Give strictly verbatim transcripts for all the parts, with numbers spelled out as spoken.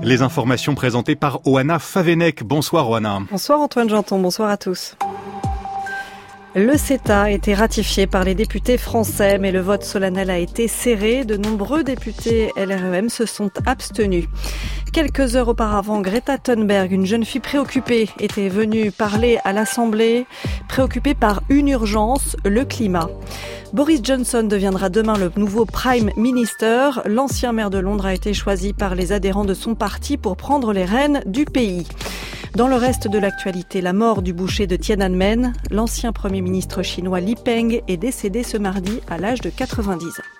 Les informations présentées par Oana Favenec. Bonsoir Oana. Bonsoir Antoine Janton, bonsoir à tous. Le CETA a été ratifié par les députés français, mais le vote solennel a été serré. De nombreux députés L R E M se sont abstenus. Quelques heures auparavant, Greta Thunberg, une jeune fille préoccupée, était venue parler à l'Assemblée, préoccupée par une urgence, le climat. Boris Johnson deviendra demain le nouveau Prime Minister. L'ancien maire de Londres a été choisi par les adhérents de son parti pour prendre les rênes du pays. Dans le reste de l'actualité, la mort du boucher de Tiananmen. L'ancien Premier ministre chinois Li Peng est décédé ce mardi à l'âge de quatre-vingt-dix ans.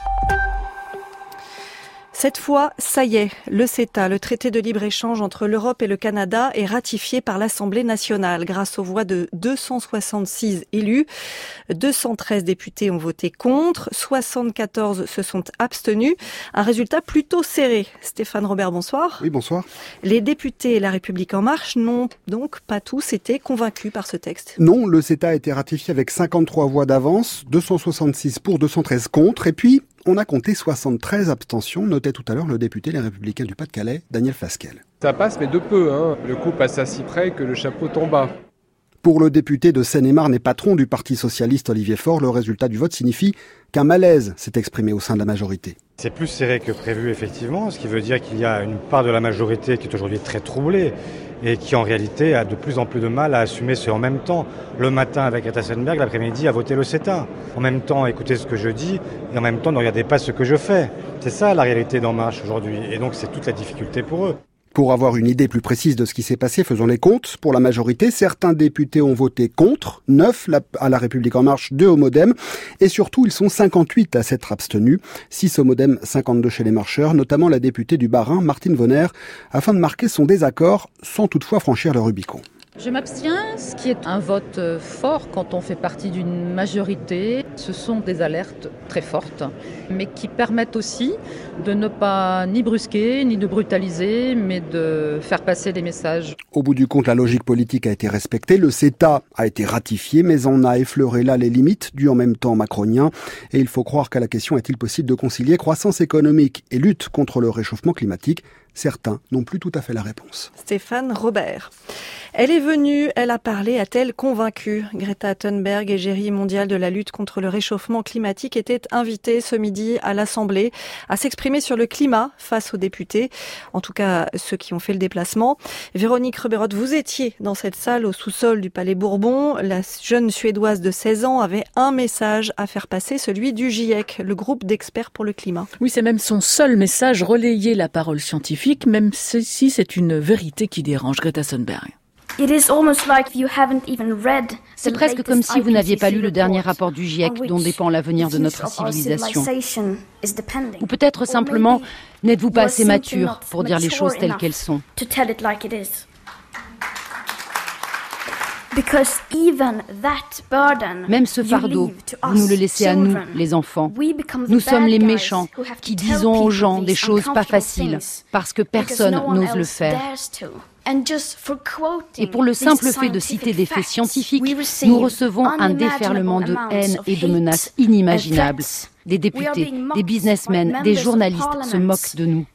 Cette fois, ça y est, le CETA, le traité de libre-échange entre l'Europe et le Canada, est ratifié par l'Assemblée nationale grâce aux voix de deux cent soixante-six élus. deux cent treize députés ont voté contre, soixante-quatorze se sont abstenus. Un résultat plutôt serré. Stéphane Robert, bonsoir. Oui, bonsoir. Les députés La République En Marche n'ont donc pas tous été convaincus par ce texte. Non, le CETA a été ratifié avec cinquante-trois voix d'avance, deux cent soixante-six pour, deux cent treize contre, et puis on a compté soixante-treize abstentions, notait tout à l'heure le député Les Républicains du Pas-de-Calais, Daniel Fasquelle. Ça passe, mais de peu, hein. Le coup passe à si près que le chapeau tomba. Pour le député de Seine-et-Marne et patron du Parti socialiste Olivier Faure, le résultat du vote signifie qu'un malaise s'est exprimé au sein de la majorité. C'est plus serré que prévu, effectivement, ce qui veut dire qu'il y a une part de la majorité qui est aujourd'hui très troublée et qui, en réalité, a de plus en plus de mal à assumer ce en même temps. Le matin, avec Greta Thunberg, l'après-midi, à voter le CETA. En même temps, écoutez ce que je dis et en même temps, ne regardez pas ce que je fais. C'est ça, la réalité d'En Marche aujourd'hui. Et donc, c'est toute la difficulté pour eux. Pour avoir une idée plus précise de ce qui s'est passé, faisons les comptes. Pour la majorité, certains députés ont voté contre, neuf à La République En Marche, deux au Modem, et surtout, ils sont cinquante-huit à s'être abstenus, six au Modem, cinquante-deux chez les Marcheurs, notamment la députée du Bas-Rhin, Martine Vonner, afin de marquer son désaccord sans toutefois franchir le Rubicon. Je m'abstiens, ce qui est un vote fort quand on fait partie d'une majorité. Ce sont des alertes très fortes, mais qui permettent aussi de ne pas ni brusquer, ni de brutaliser, mais de faire passer des messages. Au bout du compte, la logique politique a été respectée. Le CETA a été ratifié, mais on a effleuré là les limites du en même temps macronien. Et il faut croire qu'à la question est-il possible de concilier croissance économique et lutte contre le réchauffement climatique ? Certains n'ont plus tout à fait la réponse. Stéphane Robert. Elle est venue, elle a parlé, a-t-elle convaincu ? Greta Thunberg, égérie mondiale de la lutte contre le réchauffement climatique, était invitée ce midi à l'Assemblée à s'exprimer sur le climat face aux députés, en tout cas ceux qui ont fait le déplacement. Véronique Reberotte, vous étiez dans cette salle au sous-sol du Palais Bourbon. La jeune Suédoise de seize ans avait un message à faire passer, celui du GIEC, le groupe d'experts pour le climat. Oui, c'est même son seul message, relayer la parole scientifique, même si c'est une vérité qui dérange Greta Thunberg. C'est presque comme si vous n'aviez pas lu le dernier rapport du GIEC dont dépend l'avenir de notre civilisation. Ou peut-être simplement, n'êtes-vous pas assez mature pour dire les choses telles qu'elles sont ? Même ce fardeau, vous nous le laissez à nous, les enfants. Nous sommes les méchants qui disons aux gens des choses pas faciles parce que personne n'ose le faire. Et pour le simple fait de citer des faits scientifiques, nous recevons un déferlement de haine et de menaces inimaginables. Des députés, des businessmen, des journalistes se moquent de nous.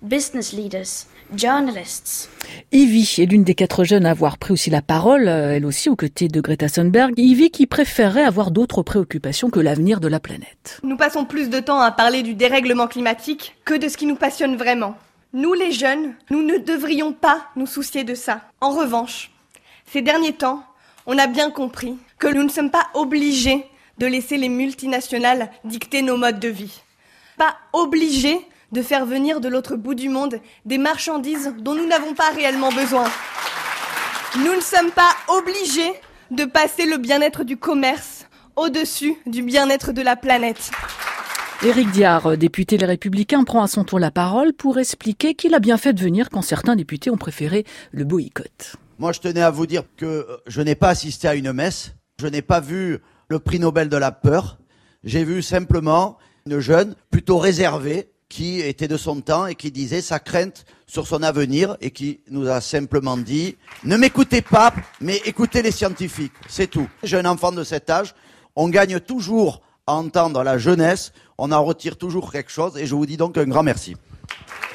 Ivy est l'une des quatre jeunes à avoir pris aussi la parole, elle aussi aux côtés de Greta Thunberg. Ivy qui préférerait avoir d'autres préoccupations que l'avenir de la planète. Nous passons plus de temps à parler du dérèglement climatique que de ce qui nous passionne vraiment. Nous les jeunes, nous ne devrions pas nous soucier de ça. En revanche, ces derniers temps, on a bien compris que nous ne sommes pas obligés de laisser les multinationales dicter nos modes de vie. Pas obligés de faire venir de l'autre bout du monde des marchandises dont nous n'avons pas réellement besoin. Nous ne sommes pas obligés de passer le bien-être du commerce au-dessus du bien-être de la planète. Éric Diard, député Les Républicains, prend à son tour la parole pour expliquer qu'il a bien fait de venir quand certains députés ont préféré le boycott. Moi, je tenais à vous dire que je n'ai pas assisté à une messe, je n'ai pas vu le prix Nobel de la peur, j'ai vu simplement une jeune plutôt réservée qui était de son temps et qui disait sa crainte sur son avenir et qui nous a simplement dit « Ne m'écoutez pas, mais écoutez les scientifiques, c'est tout ». J'ai un enfant de cet âge, on gagne toujours à entendre la jeunesse, on en retire toujours quelque chose et je vous dis donc un grand merci.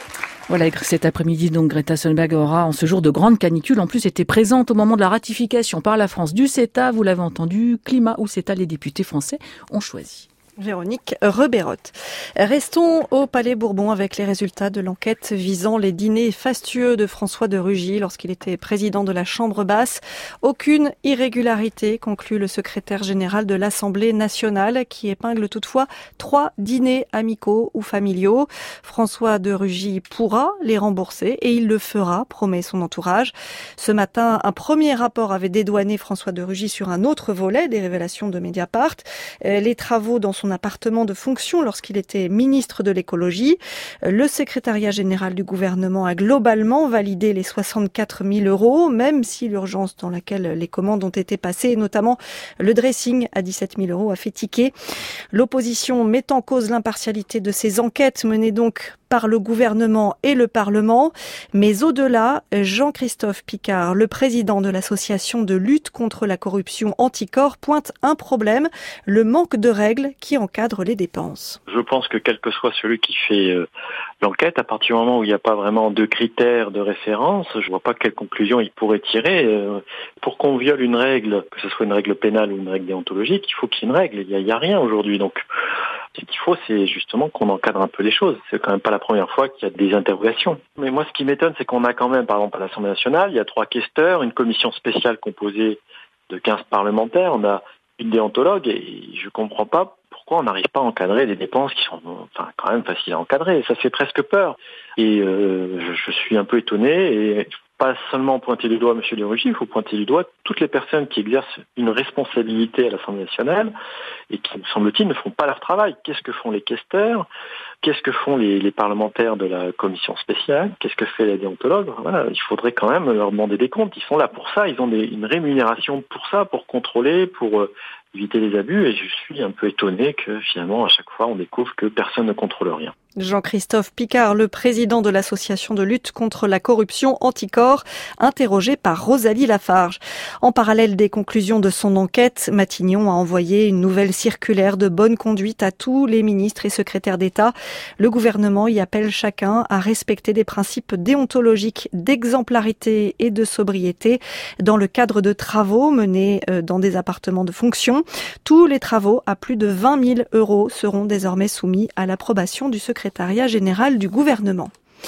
Voilà, cet après-midi, donc, Greta Thunberg aura, en ce jour de grande canicule, en plus été présente au moment de la ratification par la France du CETA. Vous l'avez entendu, climat ou CETA, les députés français ont choisi. Véronique Reberotte. Restons au Palais Bourbon avec les résultats de l'enquête visant les dîners fastueux de François de Rugy lorsqu'il était président de la Chambre basse. Aucune irrégularité, conclut le secrétaire général de l'Assemblée nationale, qui épingle toutefois trois dîners amicaux ou familiaux. François de Rugy pourra les rembourser et il le fera, promet son entourage. Ce matin, un premier rapport avait dédouané François de Rugy sur un autre volet des révélations de Mediapart. Les travaux dans son appartement de fonction lorsqu'il était ministre de l'écologie. Le secrétariat général du gouvernement a globalement validé les soixante-quatre mille euros, même si l'urgence dans laquelle les commandes ont été passées, notamment le dressing à dix-sept mille euros, a fait tiquer. L'opposition met en cause l'impartialité de ces enquêtes menées donc par le gouvernement et le Parlement. Mais au-delà, Jean-Christophe Picard, le président de l'association de lutte contre la corruption Anticor, pointe un problème, le manque de règles qui encadrent les dépenses. Je pense que quel que soit celui qui fait euh, l'enquête, à partir du moment où il n'y a pas vraiment de critères de référence, je ne vois pas quelle conclusion il pourrait tirer. Euh, pour qu'on viole une règle, que ce soit une règle pénale ou une règle déontologique, il faut qu'il y ait une règle. Il n'y a, il y a rien aujourd'hui. Donc, ce qu'il faut, c'est justement qu'on encadre un peu les choses. C'est quand même pas la première fois qu'il y a des interrogations. Mais moi, ce qui m'étonne, c'est qu'on a quand même, par exemple, à l'Assemblée nationale, il y a trois questeurs, une commission spéciale composée de quinze parlementaires, on a une déontologue, et je comprends pas pourquoi on n'arrive pas à encadrer des dépenses qui sont enfin, quand même faciles à encadrer. Ça fait presque peur. Et euh, je, je suis un peu étonné, et pas seulement pointer du doigt M. de Rugy, il faut pointer du doigt toutes les personnes qui exercent une responsabilité à l'Assemblée nationale et qui, me semble-t-il, ne font pas leur travail. Qu'est-ce que font les questeurs ? Qu'est-ce que font les, les parlementaires de la commission spéciale ? Qu'est-ce que fait la déontologue ? Voilà, il faudrait quand même leur demander des comptes. Ils sont là pour ça, ils ont des, une rémunération pour ça, pour contrôler, pour euh, éviter les abus. Et je suis un peu étonné que finalement, à chaque fois, on découvre que personne ne contrôle rien. Jean-Christophe Picard, le président de l'association de lutte contre la corruption Anticor, interrogé par Rosalie Lafarge. En parallèle des conclusions de son enquête, Matignon a envoyé une nouvelle circulaire de bonne conduite à tous les ministres et secrétaires d'État. Le gouvernement y appelle chacun à respecter des principes déontologiques d'exemplarité et de sobriété dans le cadre de travaux menés dans des appartements de fonction. Tous les travaux à plus de vingt mille euros seront désormais soumis à l'approbation du secrétaire secrétariat général du gouvernement.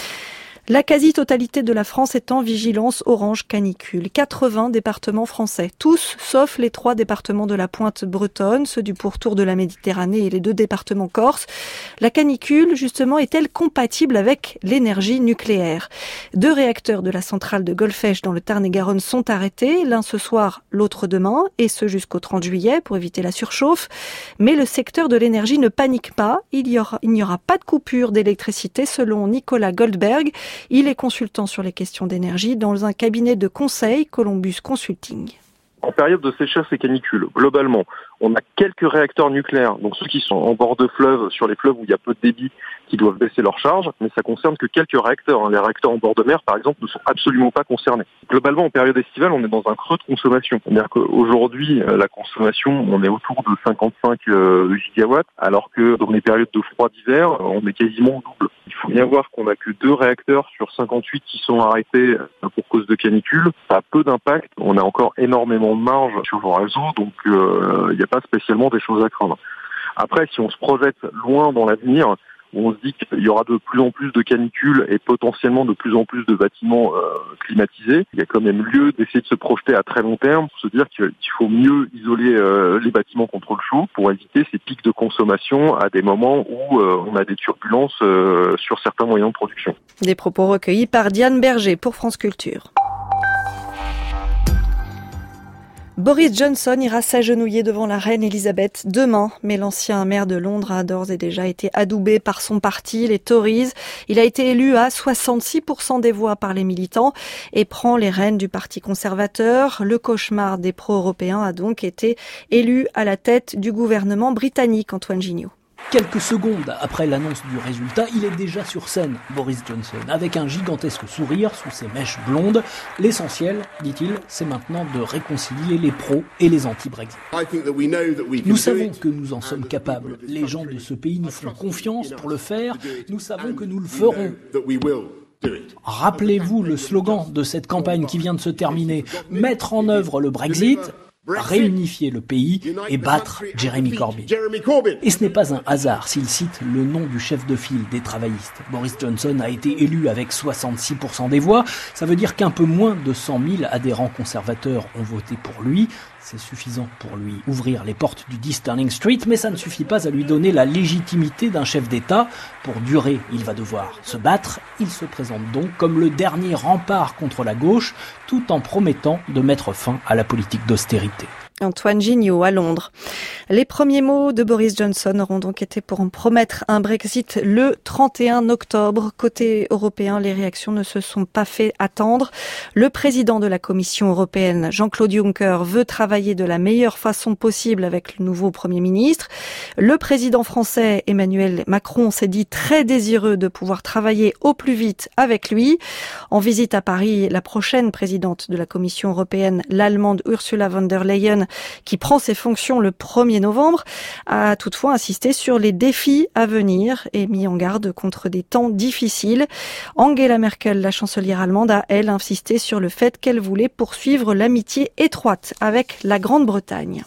La quasi-totalité de la France est en vigilance orange canicule. quatre-vingts départements français, tous sauf les trois départements de la pointe bretonne, ceux du pourtour de la Méditerranée et les deux départements corses. La canicule, justement, est-elle compatible avec l'énergie nucléaire ? Deux réacteurs de la centrale de Golfech dans le Tarn-et-Garonne sont arrêtés, l'un ce soir, l'autre demain, et ce jusqu'au trente juillet pour éviter la surchauffe. Mais le secteur de l'énergie ne panique pas. Il y aura, il n'y aura pas de coupure d'électricité selon Nicolas Goldberg. Il est consultant sur les questions d'énergie dans un cabinet de conseil, Columbus Consulting. En période de sécheresse et canicule, globalement, on a quelques réacteurs nucléaires, donc ceux qui sont en bord de fleuve, sur les fleuves où il y a peu de débit, qui doivent baisser leur charge, mais ça concerne que quelques réacteurs. Les réacteurs en bord de mer, par exemple, ne sont absolument pas concernés. Globalement, en période estivale, on est dans un creux de consommation. C'est-à-dire qu'aujourd'hui, la consommation, on est autour de cinquante-cinq gigawatts, alors que dans les périodes de froid d'hiver, on est quasiment au double. Il faut bien voir qu'on n'a que deux réacteurs sur cinquante-huit qui sont arrêtés pour cause de canicule. Ça a peu d'impact. On a encore énormément de marge sur le réseau, donc il euh, n'y a pas spécialement des choses à craindre. Après, si on se projette loin dans l'avenir, on se dit qu'il y aura de plus en plus de canicules et potentiellement de plus en plus de bâtiments euh, climatisés. Il y a quand même lieu d'essayer de se projeter à très long terme pour se dire qu'il faut mieux isoler euh, les bâtiments contre le chaud pour éviter ces pics de consommation à des moments où euh, on a des turbulences euh, sur certains moyens de production. Des propos recueillis par Diane Berger pour France Culture. Boris Johnson ira s'agenouiller devant la reine Elisabeth demain, mais l'ancien maire de Londres a d'ores et déjà été adoubé par son parti, les Tories. Il a été élu à soixante-six pour cent des voix par les militants et prend les rênes du parti conservateur. Le cauchemar des pro-européens a donc été élu à la tête du gouvernement britannique, Antoine Gignot. Quelques secondes après l'annonce du résultat, il est déjà sur scène, Boris Johnson, avec un gigantesque sourire sous ses mèches blondes. L'essentiel, dit-il, c'est maintenant de réconcilier les pros et les anti-Brexit. Nous savons que nous en sommes capables. Les gens de ce pays nous font confiance pour le faire. Nous savons que nous le ferons. Rappelez-vous le slogan de cette campagne qui vient de se terminer. Mettre en œuvre le Brexit, réunifier le pays et battre Jeremy Corbyn. Et ce n'est pas un hasard s'il cite le nom du chef de file des travaillistes. Boris Johnson a été élu avec soixante-six pour cent des voix. Ça veut dire qu'un peu moins de cent mille adhérents conservateurs ont voté pour lui. C'est suffisant pour lui ouvrir les portes du dix Downing Street, mais ça ne suffit pas à lui donner la légitimité d'un chef d'État. Pour durer, il va devoir se battre. Il se présente donc comme le dernier rempart contre la gauche, tout en promettant de mettre fin à la politique d'austérité. Antoine Gignot à Londres. Les premiers mots de Boris Johnson auront donc été pour en promettre un Brexit le trente et un octobre. Côté européen, les réactions ne se sont pas fait attendre. Le président de la Commission européenne, Jean-Claude Juncker, veut travailler de la meilleure façon possible avec le nouveau Premier ministre. Le président français, Emmanuel Macron, s'est dit très désireux de pouvoir travailler au plus vite avec lui. En visite à Paris, la prochaine présidente de la Commission européenne, l'Allemande Ursula von der Leyen, qui prend ses fonctions le premier novembre, a toutefois insisté sur les défis à venir et mis en garde contre des temps difficiles. Angela Merkel, la chancelière allemande, a, elle, insisté sur le fait qu'elle voulait poursuivre l'amitié étroite avec la Grande-Bretagne.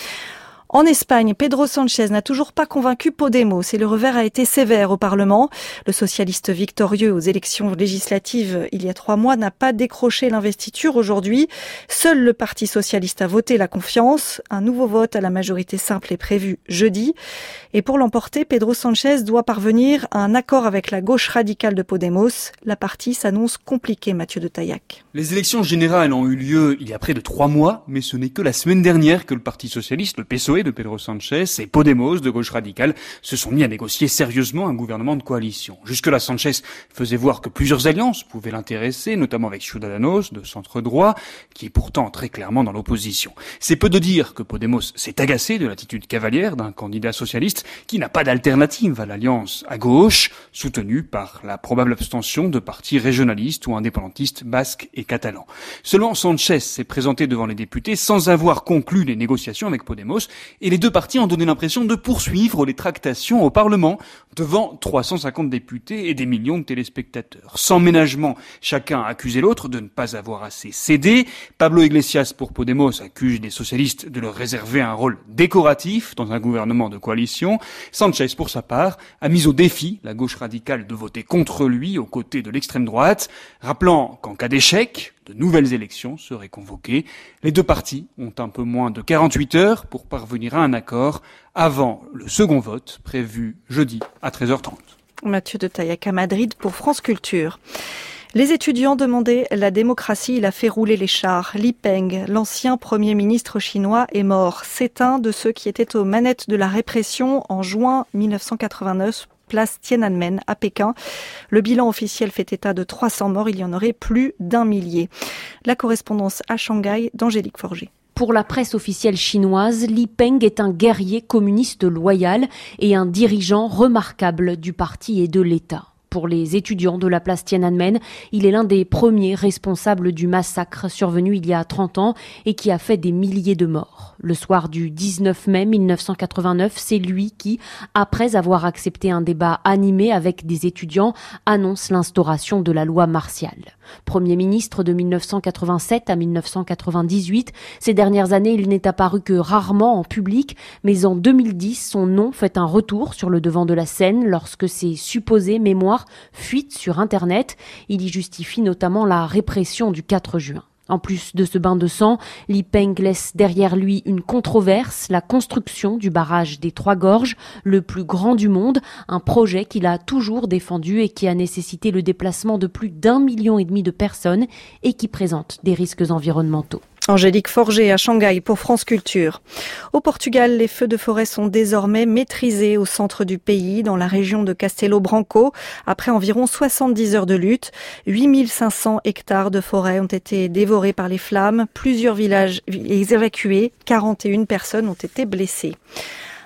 En Espagne, Pedro Sánchez n'a toujours pas convaincu Podemos et le revers a été sévère au Parlement. Le socialiste victorieux aux élections législatives il y a trois mois n'a pas décroché l'investiture aujourd'hui. Seul le Parti socialiste a voté la confiance. Un nouveau vote à la majorité simple est prévu jeudi. Et pour l'emporter, Pedro Sánchez doit parvenir à un accord avec la gauche radicale de Podemos. La partie s'annonce compliquée, Mathieu de Taillac. Les élections générales ont eu lieu il y a près de trois mois, mais ce n'est que la semaine dernière que le Parti socialiste, le P S O E de Pedro Sánchez et Podemos de gauche radicale se sont mis à négocier sérieusement un gouvernement de coalition. Jusque-là, Sánchez faisait voir que plusieurs alliances pouvaient l'intéresser, notamment avec Ciudadanos de centre-droit, qui est pourtant très clairement dans l'opposition. C'est peu de dire que Podemos s'est agacé de l'attitude cavalière d'un candidat socialiste qui n'a pas d'alternative à l'alliance à gauche, soutenue par la probable abstention de partis régionalistes ou indépendantistes basques et catalans. Seulement, Sánchez s'est présenté devant les députés sans avoir conclu les négociations avec Podemos et les deux partis ont donné l'impression de poursuivre les tractations au Parlement devant trois cent cinquante députés et des millions de téléspectateurs. Sans ménagement, chacun a accusé l'autre de ne pas avoir assez cédé. Pablo Iglesias pour Podemos accuse les socialistes de leur réserver un rôle décoratif dans un gouvernement de coalition. Sánchez, pour sa part, a mis au défi la gauche radicale de voter contre lui aux côtés de l'extrême droite, rappelant qu'en cas d'échec, de nouvelles élections seraient convoquées. Les deux partis ont un peu moins de quarante-huit heures pour parvenir à un accord avant le second vote prévu jeudi à treize heures trente. Mathieu de Taillac à Madrid pour France Culture. Les étudiants demandaient la démocratie, il a fait rouler les chars. Li Peng, l'ancien premier ministre chinois, est mort. C'est un de ceux qui étaient aux manettes de la répression en juin mille neuf cent quatre-vingt-neuf. Place Tiananmen à Pékin. Le bilan officiel fait état de trois cents morts, il y en aurait plus d'un millier. La correspondance à Shanghai d'Angélique Forger. Pour la presse officielle chinoise, Li Peng est un guerrier communiste loyal et un dirigeant remarquable du parti et de l'État. Pour les étudiants de la place Tiananmen, il est l'un des premiers responsables du massacre survenu il y a trente ans et qui a fait des milliers de morts. Le soir du dix-neuf mai mille neuf cent quatre-vingt-neuf, c'est lui qui, après avoir accepté un débat animé avec des étudiants, annonce l'instauration de la loi martiale. Premier ministre de mille neuf cent quatre-vingt-sept à mille neuf cent quatre-vingt-dix-huit, ces dernières années, il n'est apparu que rarement en public, mais en deux mille dix, son nom fait un retour sur le devant de la scène lorsque ses supposées mémoires fuitent sur Internet. Il y justifie notamment la répression du quatre juin. En plus de ce bain de sang, Li Peng laisse derrière lui une controverse, la construction du barrage des Trois Gorges, le plus grand du monde, un projet qu'il a toujours défendu et qui a nécessité le déplacement de plus d'un million et demi de personnes et qui présente des risques environnementaux. Angélique Forger à Shanghai pour France Culture. Au Portugal, les feux de forêt sont désormais maîtrisés au centre du pays, dans la région de Castelo Branco. Après environ soixante-dix heures de lutte, huit mille cinq cents hectares de forêt ont été dévorés par les flammes. Plusieurs villages évacués, quarante et une personnes ont été blessées.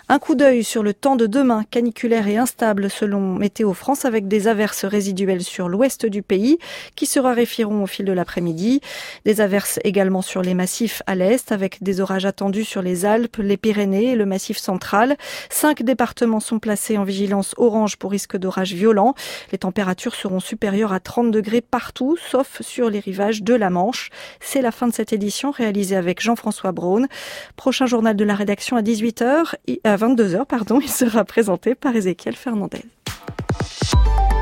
Un coup d'œil sur le temps de demain, caniculaire et instable selon Météo France, avec des averses résiduelles sur l'ouest du pays qui se raréfieront au fil de l'après-midi. Des averses également sur les massifs à l'est, avec des orages attendus sur les Alpes, les Pyrénées et le massif central. Cinq départements sont placés en vigilance orange pour risque d'orages violents. Les températures seront supérieures à trente degrés partout, sauf sur les rivages de la Manche. C'est la fin de cette édition réalisée avec Jean-François Braun. Prochain journal de la rédaction à dix-huit heures, à vingt-deux heures, pardon, il sera présenté par Ézéchiel Fernandez.